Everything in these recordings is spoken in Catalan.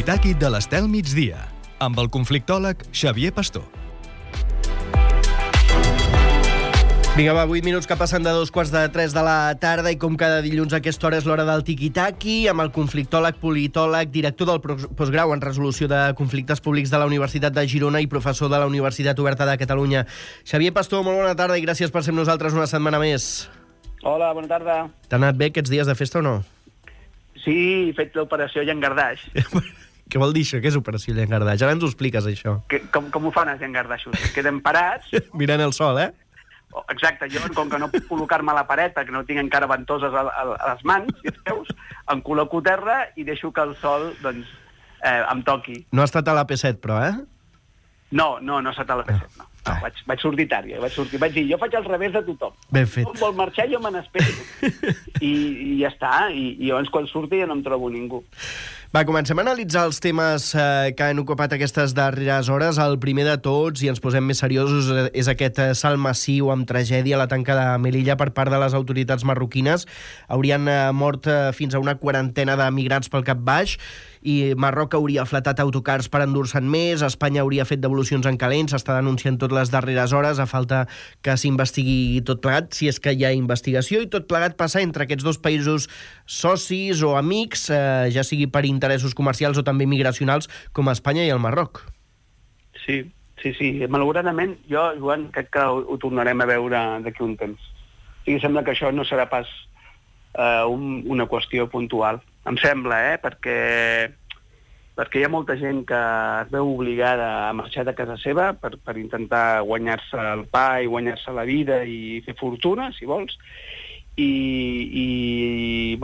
Tiki-Taki de l'Estel Migdia, amb el conflictòleg Xavier Pastor. Vinga, va, 8 minuts que passen de 2:45 de la tarda i com cada dilluns a aquesta hora és l'hora del Tiki-Taki amb el conflictòleg, politòleg, director del postgrau en resolució de conflictes públics de la Universitat de Girona i professor de la Universitat Oberta de Catalunya. Xavier Pastor, molt bona tarda i gràcies per ser amb nosaltres una setmana més. Hola, bona tarda. T'ha anat bé aquests dies de festa o no? Sí, he fet l'operació llangardaix. Què vol dir això? Què és operació llangardaix? Ara ens ho expliques, això. Com ho fan els llangardaixos? Queden parats. Mirant el sol, eh? Exacte, jo, com que no puc col·locar-me a la paret, perquè no tinc encara ventoses a les mans i els peus, em col·loco a terra i deixo que el sol, doncs, em toqui. No ha estat a la P7, però, eh? No ha estat a la P7, no. Vaig sortir tard, vaig dir, jo faig al revés de tothom. Ben fet. Tothom vol marxar, jo me n'espero. I ja està, i llavors quan surti ja no em trobo ningú. Va, comencem a analitzar els temes que han ocupat aquestes darreres hores. El primer de tots, i ens posem més seriosos, és aquest salt massiu amb tragèdia a la tanca de Melilla per part de les autoritats marroquines. Haurien mort fins a una quarantena de migrants pel cap baix i Marroc hauria flatat autocars per endur-se'n més, Espanya hauria fet devolucions en calent, s'està denunciant tot les darreres hores, a falta que s'investigui tot plegat, si és que hi ha investigació, i tot plegat passa entre aquests dos països socis o amics, ja sigui per interessos comercials o també migracionals, com Espanya i el Marroc. Sí. Malauradament, jo, Joan, crec que ho tornarem a veure d'aquí un temps. I sembla que això no serà pas una qüestió puntual. Em sembla, perquè hi ha molta gent que es veu obligada a marxar de casa seva per intentar guanyar-se el pa i guanyar-se la vida i fer fortuna, si vols, i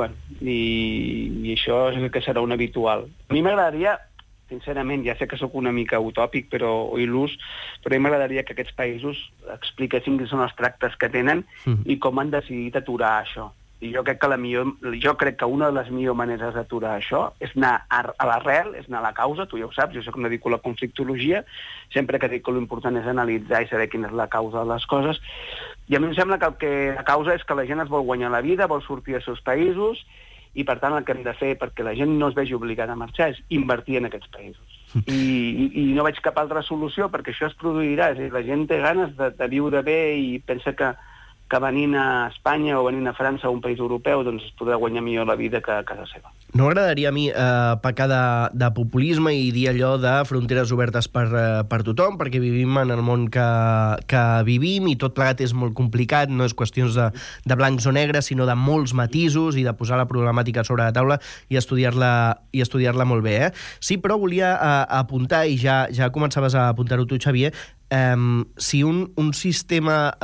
això és el que serà un habitual. A mi m'agradaria, sincerament, ja sé que sóc una mica utòpic o il·lus, però a mi m'agradaria que aquests països expliquessin quins són els tractes que tenen i com han decidit aturar això. I jo crec que una de les millors maneres d'aturar això és anar a l'arrel, és anar a la causa, tu ja ho saps, jo soc que em dedico a la conflictologia, sempre que dic que l'important és analitzar i saber quina és la causa de les coses, i a mi em sembla que la causa és que la gent es vol guanyar la vida, vol sortir dels seus països, i per tant el que hem de fer perquè la gent no es vegi obligada a marxar és invertir en aquests països. I no veig cap altra solució perquè això es produirà, és a dir, la gent té ganes de viure bé i pensa que venint a Espanya o venint a França o un país europeu doncs es podrà guanyar millor la vida que a casa seva. No m'agradaria a mi pecar de populisme i dir allò de fronteres obertes per tothom, perquè vivim en el món que vivim i tot plegat és molt complicat, no és qüestions de blancs o negres, sinó de molts matisos i de posar la problemàtica sobre la taula i estudiar-la molt bé. Sí, però volia apuntar, i ja començaves a apuntar-ho tu, Xavier, si un sistema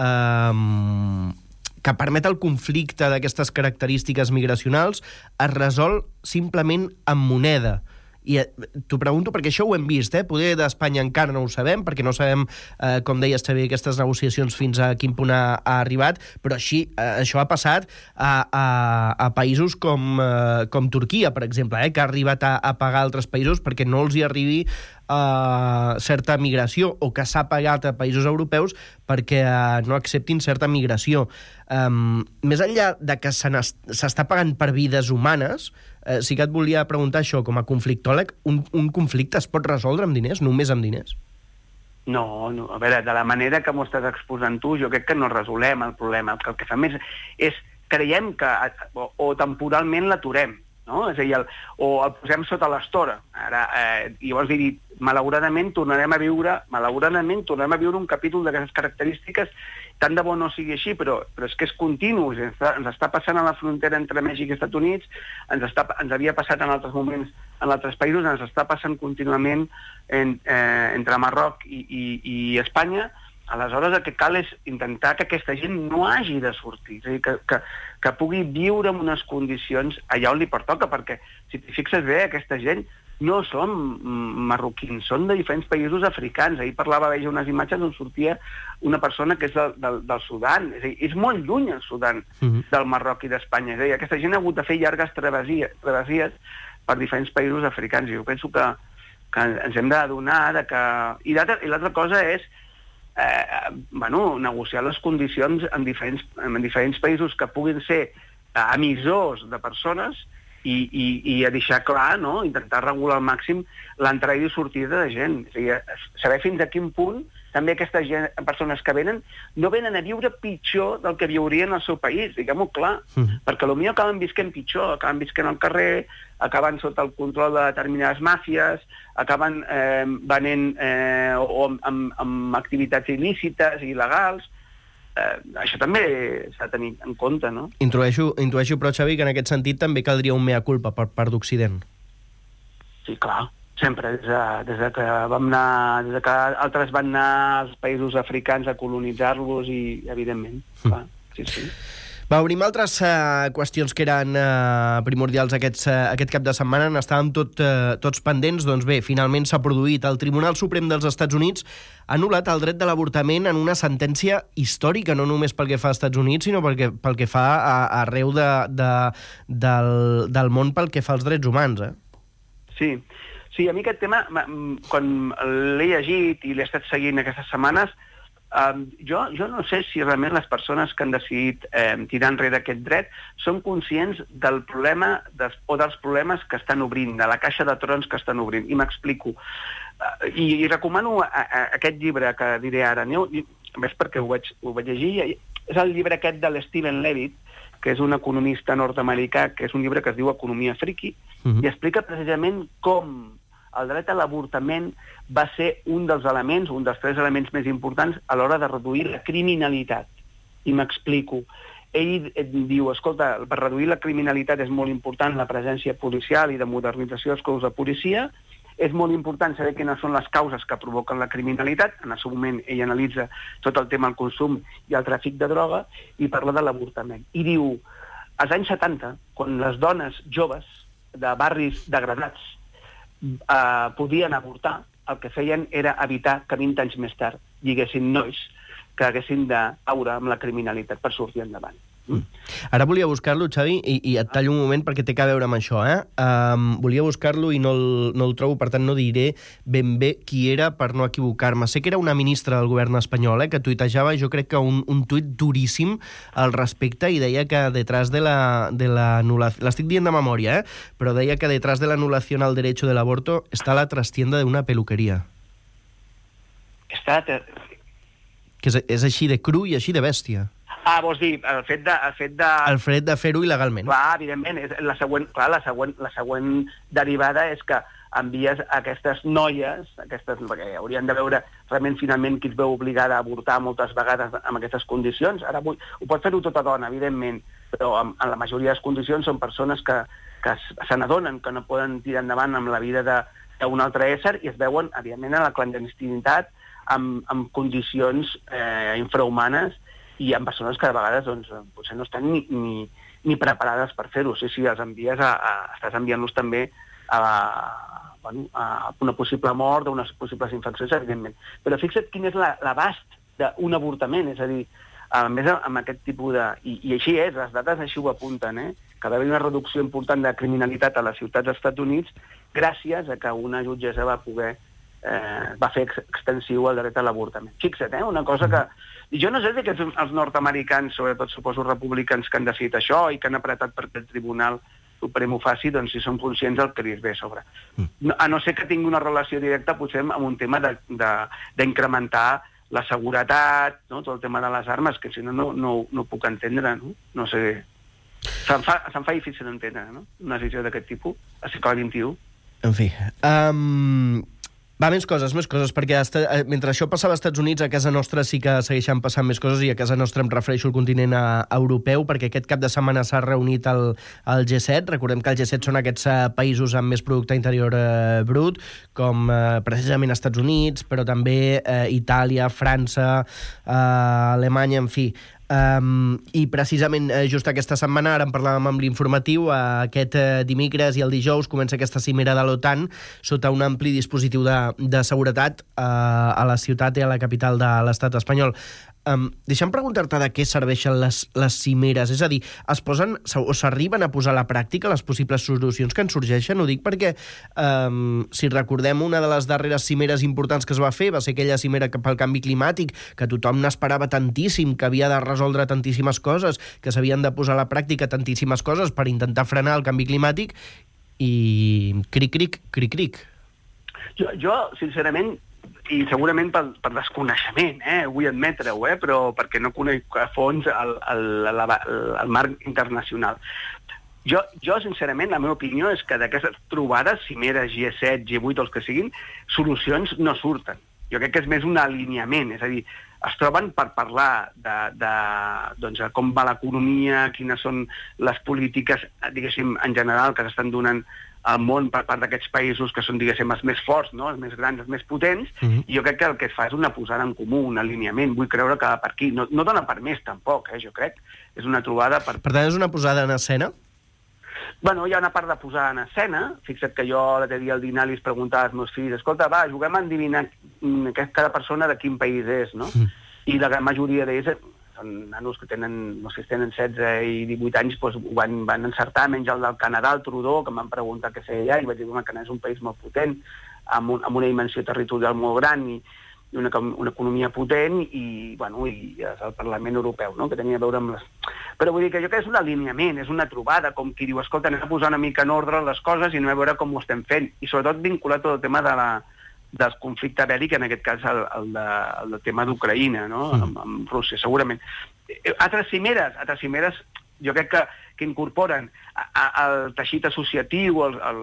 que permet el conflicte d'aquestes característiques migracionals es resol simplement amb moneda. I t'ho pregunto perquè això ho hem vist, poder d'Espanya encara no ho sabem, perquè no sabem, com deies, Xavier, aquestes negociacions fins a quin punt ha arribat, però això ha passat a països com Turquia, per exemple, que ha arribat a pagar altres països perquè no els hi arribi certa migració, o que s'ha pagat a països europeus perquè no acceptin certa migració. Més enllà de que s'està pagant per vides humanes, sí que et volia preguntar això, com a conflictòleg, un conflicte es pot resoldre amb diners, només amb diners? No, a veure, de la manera que m'ho estàs exposant tu, jo crec que no resolem el problema. El que fem és creiem que o temporalment l'aturem, no? És a dir, o el posem sota l'estora. Llavors dir, malauradament tornarem a viure un capítol d'aquestes característiques. Tant de bo no sigui així, però és que és continu. Ens està passant a la frontera entre Mèxic i Estats Units, ens havia passat en altres moments en altres països, ens està passant contínuament entre Marroc i Espanya. Aleshores el que cal és intentar que aquesta gent no hagi de sortir, és a dir, que pugui viure en unes condicions allà on li pertoca, perquè si t'hi fixes bé, aquesta gent no són marroquins, són de diferents països africans. Ahir veia unes imatges on sortia una persona que és del Sudan, és a dir, és molt lluny el Sudan del Marroc i d'Espanya, és a dir, aquesta gent ha hagut de fer llargues travessies per diferents països africans, i jo penso que ens hem d'adonar que... I l'altra cosa és negociar les condicions en diferents països que puguin ser emissors de persones i a deixar clar, no? Intentar regular al màxim l'entrada i sortida de gent. És a dir, saber fins a quin punt també aquestes persones que venen no venen a viure pitjor del que viurien al seu país, diguem-ho clar, perquè potser acaben visquent pitjor, acaben visquent al carrer, acaben sota el control de determinades màfies, acaben venent amb activitats il·lícites i il·legals. Això també s'ha de tenir en compte, no? Intueixo, però, Xavi, que en aquest sentit també caldria un mea culpa per part d'Occident. Sí, clar. Sempre, des que altres van anar als països africans a colonitzar-los i, evidentment, clar, sí. Va, obrim altres qüestions que eren primordials aquest cap de setmana. N'estàvem tots pendents. Doncs bé, finalment s'ha produït. El Tribunal Suprem dels Estats Units ha anul·lat el dret de l'avortament en una sentència històrica, no només pel que fa als Estats Units, sinó pel que fa arreu del món pel que fa als drets humans, Sí, a mi aquest tema, quan l'he llegit i l'he estat seguint aquestes setmanes, jo no sé si realment les persones que han decidit tirar enrere aquest dret són conscients del problema o dels problemes que estan obrint, de la caixa de trons que estan obrint. I m'explico. I recomano aquest llibre que diré ara. A més, perquè ho vaig llegir. És el llibre aquest de l'Steven Levitt, que és un economista nord-americà, que és un llibre que es diu Economia Friki, i explica precisament com el dret a l'avortament va ser un dels 3 elements més importants a l'hora de reduir la criminalitat. I m'explico. Ell diu, escolta, per reduir la criminalitat és molt important la presència policial i de modernització dels cossos de policia, és molt important saber quines són les causes que provoquen la criminalitat. En el seu moment ell analitza tot el tema del consum i el tràfic de droga i parla de l'avortament. I diu, als anys 70, quan les dones joves de barris degradats podien avortar, el que feien era evitar que 20 anys més tard hi haguessin nois que haguessin de caure amb la criminalitat per sortir endavant. Ara volia buscar-lo, Xavi, i et tallo un moment perquè té que veure amb això. Volia buscar-lo i no el trobo, per tant no diré ben bé qui era per no equivocar-me. Sé que era una ministra del govern espanyol que tuitejava, jo crec que un tuit duríssim al respecte, i deia que detrás de l'anulación, l'estic dient de memòria, però deia que detrás de l'anulación al derecho del aborto está la trastienda de una peluquería. Que és així de cru i així de bèstia. Vols dir, el fet de... El fet de fer-ho il·legalment. Clar, evidentment. La següent derivada és que envies aquestes noies, perquè haurien de veure realment finalment qui es veu obligada a avortar moltes vegades amb aquestes condicions. Ara ho pot fer-ho tota dona, evidentment, però en la majoria de les condicions són persones que se n'adonen que no poden tirar endavant amb la vida d'un altre ésser i es veuen, evidentment, a la clandestinitat amb condicions infrahumanes i amb persones que a vegades potser no estan ni preparades per fer-ho. Sí, els envies estàs enviant-los també a una possible mort o unes possibles infeccions, evidentment. Però fixa't quin és l'abast d'un avortament, és a dir, a més amb aquest tipus de... I així és, les dades així ho apunten, que va haver una reducció important de criminalitat a les ciutats dels Estats Units gràcies a que una jutgessa va fer extensiu el dret a l'avortament. Fixa't, una cosa que... Jo no sé si els nord-americans, sobretot suposo republicans que han decidit això i que han apretat perquè el Tribunal Suprem ho faci, doncs si són conscients del que li ve a sobre. A no ser que tingui una relació directa, potser amb un tema d'incrementar la seguretat, no? Tot el tema de les armes, que si no, no puc entendre, no? No sé... Se'm fa difícil entendre, no? Una decisió d'aquest tipus, al segle XXI. En fi... Va, més coses, perquè mentre això passava als Estats Units, a casa nostra sí que segueixen passant més coses, i a casa nostra em refereixo al continent europeu, perquè aquest cap de setmana s'ha reunit el G7. Recordem que el G7 són aquests països amb més producte interior brut, com precisament els Estats Units, però també Itàlia, França, Alemanya, en fi... I precisament just aquesta setmana, ara en parlàvem amb l'informatiu, aquest dimecres i el dijous comença aquesta cimera de l'OTAN sota un ampli dispositiu de seguretat a la ciutat i a la capital de l'estat espanyol. Deixa'm preguntar-te de què serveixen les cimeres. És a dir, es posen o s'arriben a posar a la pràctica les possibles solucions que en sorgeixen? Ho dic perquè, si recordem, una de les darreres cimeres importants que es va fer va ser aquella cimera pel canvi climàtic, que tothom n'esperava tantíssim, que havia de resoldre tantíssimes coses, que s'havien de posar a la pràctica tantíssimes coses per intentar frenar el canvi climàtic, i cric. Jo, sincerament, i segurament per desconeixement, vull admetre-ho, però perquè no conec a fons el marc internacional. Jo, sincerament, la meva opinió és que d'aquestes trobades, cimeres, G7, G8, els que siguin, solucions no surten. Jo crec que és més un alineament, és a dir, es troben per parlar de com va l'economia, quines són les polítiques, diguéssim, en general, que s'estan donant al món per part d'aquests països que són, diguéssim, els més forts, no? Els més grans, els més potents, i jo crec que el que es fa és una posada en comú, un alineament. Vull creure que per aquí no dona per més, tampoc, jo crec. És una trobada per... Per tant, és una posada en escena? Bueno, hi ha una part de posar en escena. Fixa't que jo l'altre dia al dinar li preguntava als meus fills, escolta, va, juguem a endevinar cada persona de quin país és, no? I la gran majoria d'ells són nanos que tenen 16 i 18 anys, doncs van encertar, menys el del Canadà, el Trudeau, que em van preguntar què feia allà, i vaig dir que el Canadà és un país molt potent, amb una dimensió territorial molt gran i una economia potent, i és el Parlament Europeu, no?, que tenia a veure amb les... Però vull dir que jo crec que és un alineament, és una trobada, com qui diu, escolta, anem a posar una mica en ordre les coses i anem a veure com ho estem fent. I sobretot vinculat tot el tema del conflicte bèl·lic, en aquest cas el tema d'Ucraïna, no?, amb Rússia, segurament. Altres cimeres jo crec que incorporen el teixit associatiu,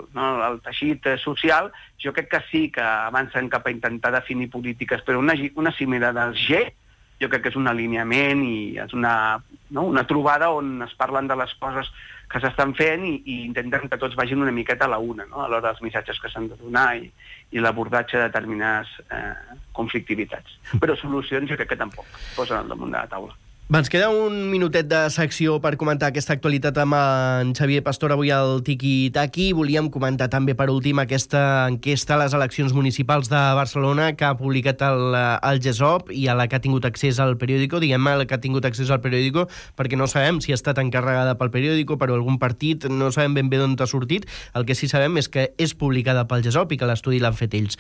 el teixit social, jo crec que sí que avancen cap a intentar definir polítiques, però una cimera del G jo crec que és un alineament i és una trobada on es parlen de les coses que s'estan fent i intenten que tots vagin una miqueta a la una, no?, a l'hora dels missatges que s'han de donar i l'abordatge de determinades conflictivitats. Però solucions jo crec que tampoc posen al damunt de la taula. Ens queda un minutet de secció per comentar aquesta actualitat amb en Xavier Pastor avui al Tiki Taki. Volíem comentar també per últim aquesta enquesta a les eleccions municipals de Barcelona que ha publicat el GESOP i a la que ha tingut accés al periòdico. Diguem la que ha tingut accés al periòdico perquè no sabem si ha estat encarregada pel periòdico, per algun partit, no sabem ben bé d'on ha sortit. El que sí sabem és que és publicada pel GESOP i que l'estudi l'han fet ells.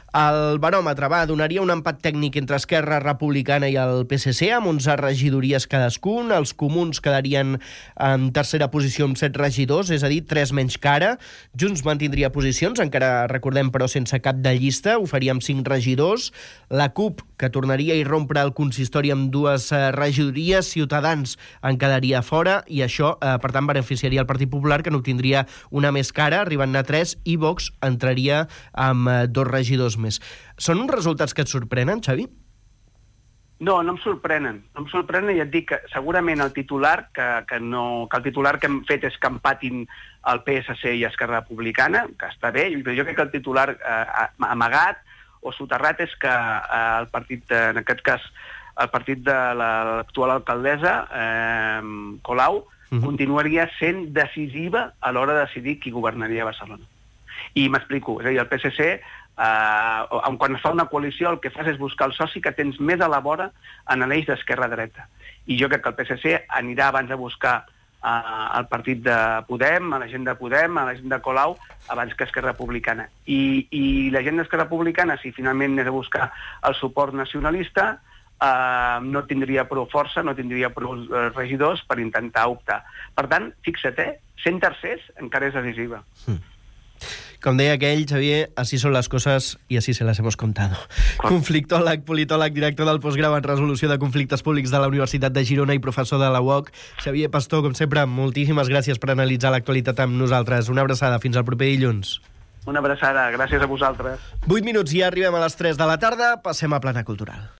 El baròmetre donaria un empat tècnic entre Esquerra Republicana i el PSC, amb 11 regidories cadascun. Els comuns quedarien en tercera posició amb 7 regidors, és a dir, 3 menys que ara. Junts mantindria posicions, encara recordem, però sense cap de llista, ho faria amb 5 regidors. La CUP, que tornaria a irrompre el consistori amb 2 regidories, Ciutadans en quedaria fora, i això, per tant, beneficiaria el Partit Popular, que n'obtindria una més cara, arribant a 3, i Vox entraria amb 2 regidors més. Són uns resultats que et sorprenen, Xavi? No em sorprenen. No em sorprenen, i et dic que segurament el titular que el titular que hem fet és que empatin el PSC i Esquerra Republicana, que està bé, però jo crec que el titular amagat o soterrat és que el partit, en aquest cas, el partit de l'actual alcaldessa, Colau, continuaria sent decisiva a l'hora de decidir qui governaria Barcelona. I m'explico, és a dir, el PSC, quan es fa una coalició, el que fas és buscar el soci que tens més a la vora en l'eix d'esquerra-dreta. I jo crec que el PSC anirà abans a buscar el partit de Podem, a la gent de Podem, a la gent de Colau, abans que Esquerra Republicana. I la gent d'Esquerra Republicana, si finalment anés a buscar el suport nacionalista, no tindria prou força, no tindria prou regidors per intentar optar. Per tant, fixa't, 100 tercers encara és decisiva. Com deia aquell, Xavier, así son las cosas y así se las hemos contado. Conflictòleg, politòleg, director del postgrau en resolució de conflictes públics de la Universitat de Girona i professor de la UOC. Xavier Pastor, com sempre, moltíssimes gràcies per analitzar l'actualitat amb nosaltres. Una abraçada, fins al proper dilluns. Una abraçada, gràcies a vosaltres. 8 minuts i ja arribem a les 3 de la tarda, passem a Plana Cultural.